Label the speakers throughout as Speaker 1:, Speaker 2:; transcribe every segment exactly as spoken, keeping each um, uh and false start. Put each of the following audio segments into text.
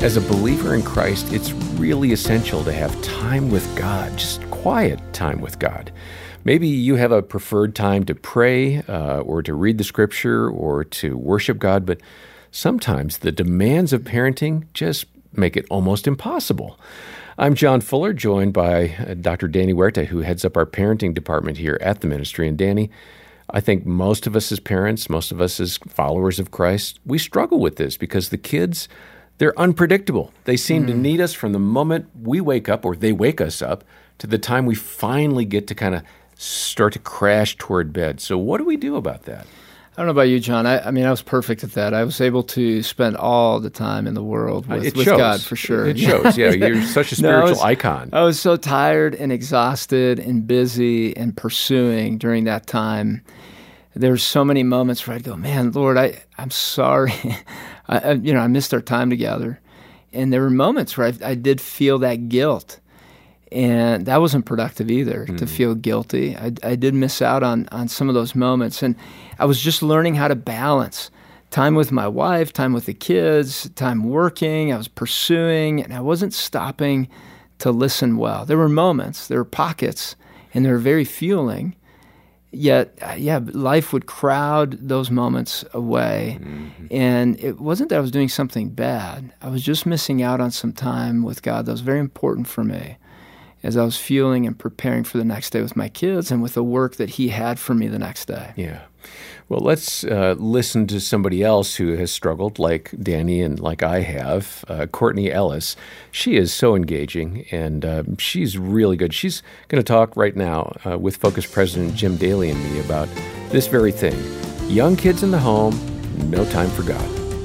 Speaker 1: As a believer in Christ, it's really essential to have time with God, just quiet time with God. Maybe you have a preferred time to pray uh, or to read the Scripture or to worship God, but sometimes the demands of parenting just make it almost impossible. I'm John Fuller, joined by uh, Doctor Danny Huerta, who heads up our parenting department here at the ministry. And Danny, I think most of us as parents, most of us as followers of Christ, we struggle with this because the kids, they're unpredictable. They seem mm. to need us from the moment we wake up or they wake us up to the time we finally get to kind of start to crash toward bed. So what do we do about that?
Speaker 2: I don't know about you, John. I, I mean, I was perfect at that. I was able to spend all the time in the world with,
Speaker 1: it
Speaker 2: with
Speaker 1: shows.
Speaker 2: God, for sure.
Speaker 1: It shows. Yeah, you're such a spiritual
Speaker 2: no, I was,
Speaker 1: icon.
Speaker 2: I was so tired and exhausted and busy and pursuing during that time. There's so many moments where I'd go, man, Lord, I, I'm sorry. I, I, you know, I missed our time together. And there were moments where I, I did feel that guilt. And that wasn't productive either, mm. to feel guilty. I, I did miss out on, on some of those moments. And I was just learning how to balance time with my wife, time with the kids, time working. I was pursuing, and I wasn't stopping to listen well. There were moments, there were pockets, and they were very fueling. Yet, yeah, life would crowd those moments away. Mm-hmm. And it wasn't that I was doing something bad. I was just missing out on some time with God that was very important for me as I was fueling and preparing for the next day with my kids and with the work that He had for me the next day.
Speaker 1: Yeah. Well, let's uh, listen to somebody else who has struggled, like Danny and like I have, uh, Courtney Ellis. She is so engaging, and uh, she's really good. She's going to talk right now uh, with Focus President Jim Daly and me about this very thing. Young kids in the home, no time for God.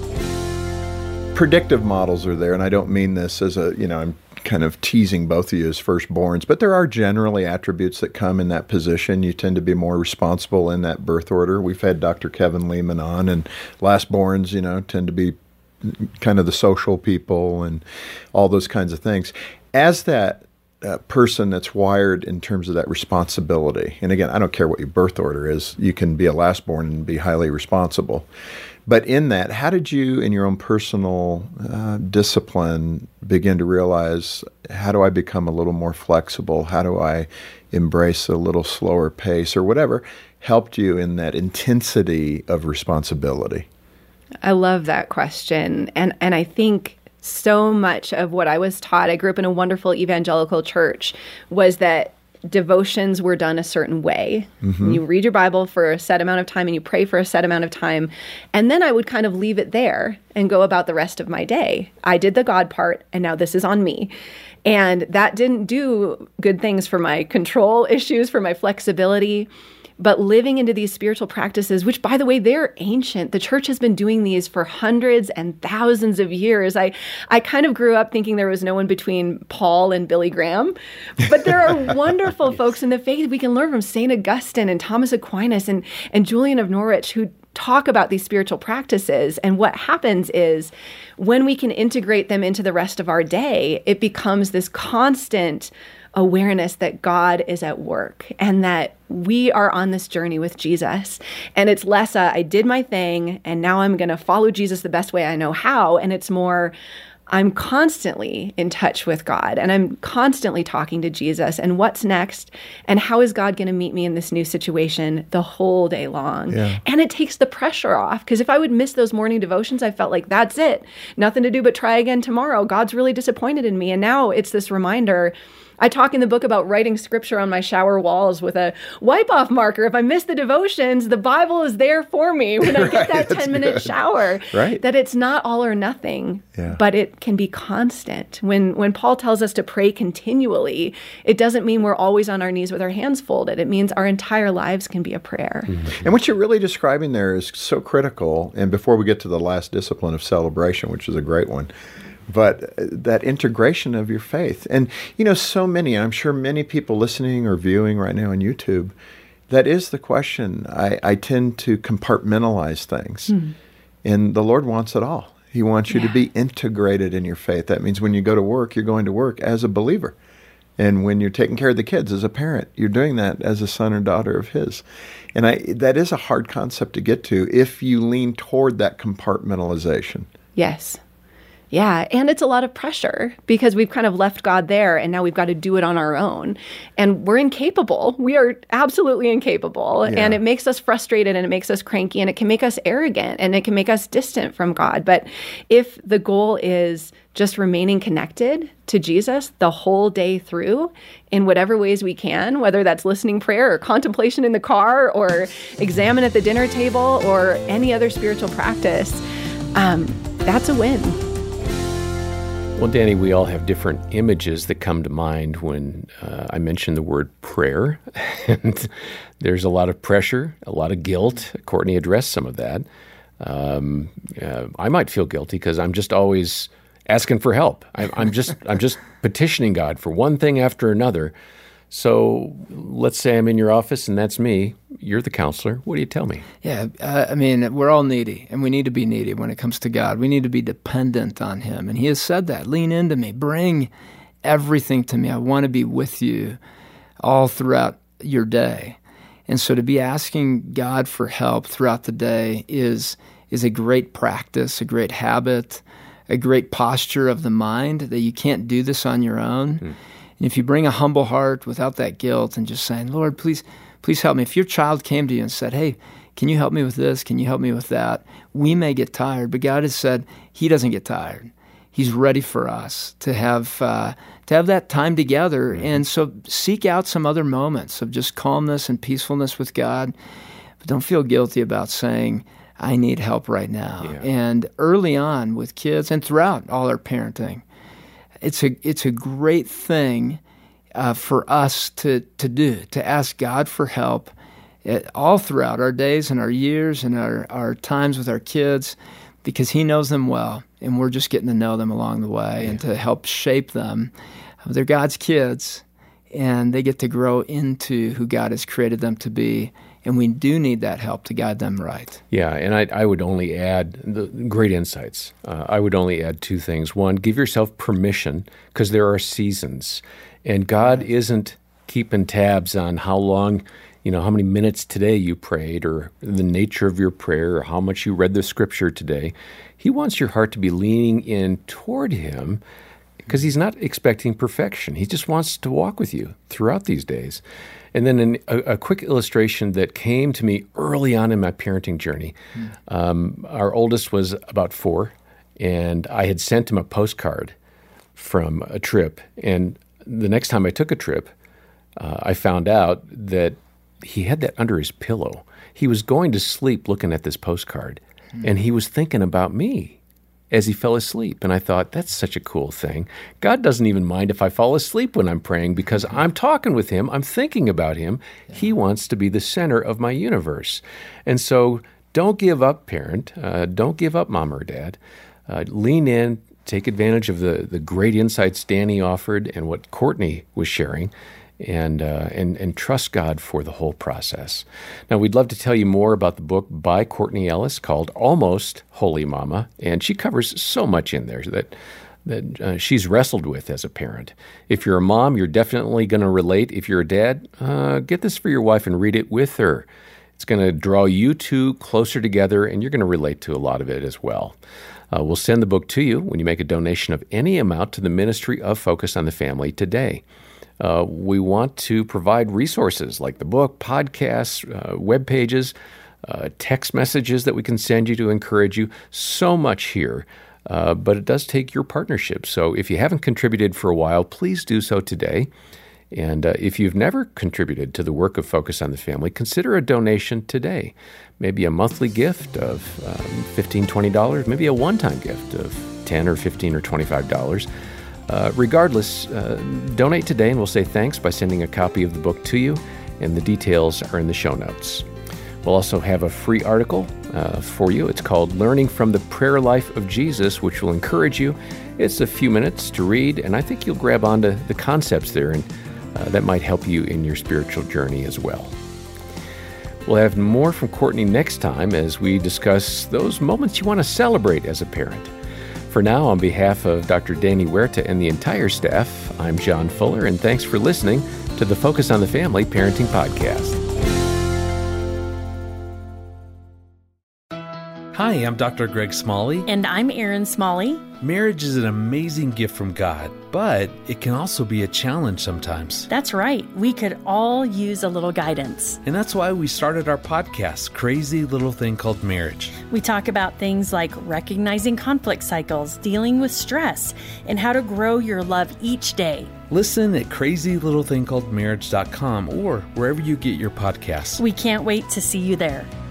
Speaker 3: Predictive models are there, and I don't mean this as a, you know, I'm kind of teasing both of you as firstborns, but there are generally attributes that come in that position. You tend to be more responsible in that birth order. We've had Doctor Kevin Lehman on, and lastborns, you know, tend to be kind of the social people and all those kinds of things. As that uh, person that's wired in terms of that responsibility, and again, I don't care what your birth order is, you can be a lastborn and be highly responsible. But in that, how did you, in your own personal uh, discipline, begin to realize, how do I become a little more flexible? How do I embrace a little slower pace or whatever helped you in that intensity of responsibility?
Speaker 4: I love that question. And, and I think so much of what I was taught, I grew up in a wonderful evangelical church, was that devotions were done a certain way. Mm-hmm. You read your Bible for a set amount of time and you pray for a set amount of time. And then I would kind of leave it there and go about the rest of my day. I did the God part, and now this is on me. And that didn't do good things for my control issues, for my flexibility. But living into these spiritual practices, which, by the way, they're ancient. The church has been doing these for hundreds and thousands of years. I, I kind of grew up thinking there was no one between Paul and Billy Graham. But there are wonderful yes. folks in the faith we can learn from, Saint Augustine and Thomas Aquinas and, and Julian of Norwich, who talk about these spiritual practices. And what happens is when we can integrate them into the rest of our day, it becomes this constant awareness that God is at work and that we are on this journey with Jesus. And it's less a, I did my thing and now I'm going to follow Jesus the best way I know how. And it's more, I'm constantly in touch with God and I'm constantly talking to Jesus and what's next and how is God going to meet me in this new situation the whole day long. Yeah. And it takes the pressure off, because if I would miss those morning devotions, I felt like that's it. Nothing to do but try again tomorrow. God's really disappointed in me. And now it's this reminder. I talk in the book about writing scripture on my shower walls with a wipe-off marker. If I miss the devotions, the Bible is there for me when I
Speaker 3: right,
Speaker 4: get that ten-minute shower.
Speaker 3: Right.
Speaker 4: That it's not all or nothing,
Speaker 3: yeah.
Speaker 4: but it can be constant. When when Paul tells us to pray continually, it doesn't mean we're always on our knees with our hands folded. It means our entire lives can be a prayer.
Speaker 3: Mm-hmm. And what you're really describing there is so critical. And before we get to the last discipline of celebration, which is a great one, but that integration of your faith. And, you know, so many, I'm sure many people listening or viewing right now on YouTube, that is the question. I, I tend to compartmentalize things. Mm. And the Lord wants it all. He wants you yeah. to be integrated in your faith. That means when you go to work, you're going to work as a believer. And when you're taking care of the kids as a parent, you're doing that as a son or daughter of His. And I, that is a hard concept to get to if you lean toward that compartmentalization.
Speaker 4: Yes. Yeah, and it's a lot of pressure because we've kind of left God there and now we've got to do it on our own. And we're incapable. We are absolutely incapable.
Speaker 3: Yeah.
Speaker 4: And it makes us frustrated and it makes us cranky and it can make us arrogant and it can make us distant from God. But if the goal is just remaining connected to Jesus the whole day through in whatever ways we can, whether that's listening prayer or contemplation in the car or examine at the dinner table or any other spiritual practice, um, that's a win.
Speaker 1: Well, Danny, we all have different images that come to mind when uh, I mention the word prayer. And there's a lot of pressure, a lot of guilt. Courtney addressed some of that. Um, uh, I might feel guilty because I'm just always asking for help. I, I'm just I'm just petitioning God for one thing after another. So let's say I'm in your office and that's me. You're the counselor. What do you tell me?
Speaker 2: Yeah, uh, I mean, we're all needy, and we need to be needy when it comes to God. We need to be dependent on Him, and He has said that. Lean into me. Bring everything to me. I want to be with you all throughout your day. And so to be asking God for help throughout the day is is a great practice, a great habit, a great posture of the mind that you can't do this on your own. Hmm. And if you bring a humble heart without that guilt and just saying, Lord, please, please help me. If your child came to you and said, hey, can you help me with this? Can you help me with that? We may get tired, but God has said He doesn't get tired. He's ready for us to have uh, to have that time together. Mm-hmm. And so seek out some other moments of just calmness and peacefulness with God. But don't feel guilty about saying, I need help right now. Yeah. And early on with kids and throughout all our parenting, It's a it's a great thing uh, for us to, to do, to ask God for help at, all throughout our days and our years and our, our times with our kids, because He knows them well, and we're just getting to know them along the way. Yeah. And to help shape them. They're God's kids, and they get to grow into who God has created them to be. And we do need that help to guide them right.
Speaker 1: Yeah, and I, I would only add the great insights. Uh, I would only add two things. One, give yourself permission, because there are seasons, and God right. isn't keeping tabs on how long, you know, how many minutes today you prayed, or the nature of your prayer, or how much you read the Scripture today. He wants your heart to be leaning in toward Him, because He's not expecting perfection. He just wants to walk with you throughout these days. And then an, a, a quick illustration that came to me early on in my parenting journey. Mm. Um, our oldest was about four, and I had sent him a postcard from a trip. And the next time I took a trip, uh, I found out that he had that under his pillow. He was going to sleep looking at this postcard, mm. and he was thinking about me as he fell asleep. And I thought, that's such a cool thing. God doesn't even mind if I fall asleep when I'm praying, because I'm talking with Him, I'm thinking about Him. Yeah. He wants to be the center of my universe. And so don't give up, parent. Uh, don't give up, mom or dad. Uh, lean in, take advantage of the, the great insights Danny offered and what Courtney was sharing, and uh, and and trust God for the whole process. Now, we'd love to tell you more about the book by Courtney Ellis called Almost Holy Mama, and she covers so much in there that that uh, she's wrestled with as a parent. If you're a mom, you're definitely going to relate. If you're a dad, uh, get this for your wife and read it with her. It's going to draw you two closer together, and you're going to relate to a lot of it as well. Uh, we'll send the book to you when you make a donation of any amount to the Ministry of Focus on the Family today. Uh, we want to provide resources like the book, podcasts, uh, web pages, uh, text messages that we can send you to encourage you. So much here, uh, but it does take your partnership. So if you haven't contributed for a while, please do so today. And uh, if you've never contributed to the work of Focus on the Family, consider a donation today. Maybe a monthly gift of um, fifteen dollars, twenty dollars, maybe a one-time gift of ten dollars or fifteen dollars or twenty-five dollars. Uh, regardless, uh, donate today, and we'll say thanks by sending a copy of the book to you, and the details are in the show notes. We'll also have a free article uh, for you. It's called Learning from the Prayer Life of Jesus, which will encourage you. It's a few minutes to read, and I think you'll grab onto the concepts there, and uh, that might help you in your spiritual journey as well. We'll have more from Courtney next time as we discuss those moments you want to celebrate as a parent. For now, on behalf of Doctor Danny Huerta and the entire staff, I'm John Fuller, and thanks for listening to the Focus on the Family Parenting Podcast.
Speaker 5: Hi, I'm Doctor Greg Smalley.
Speaker 6: And I'm Erin Smalley.
Speaker 5: Marriage is an amazing gift from God, but it can also be a challenge sometimes.
Speaker 6: That's right. We could all use a little guidance.
Speaker 5: And that's why we started our podcast, Crazy Little Thing Called Marriage.
Speaker 6: We talk about things like recognizing conflict cycles, dealing with stress, and how to grow your love each day.
Speaker 5: Listen at crazy little thing called marriage dot com or wherever you get your podcasts.
Speaker 6: We can't wait to see you there.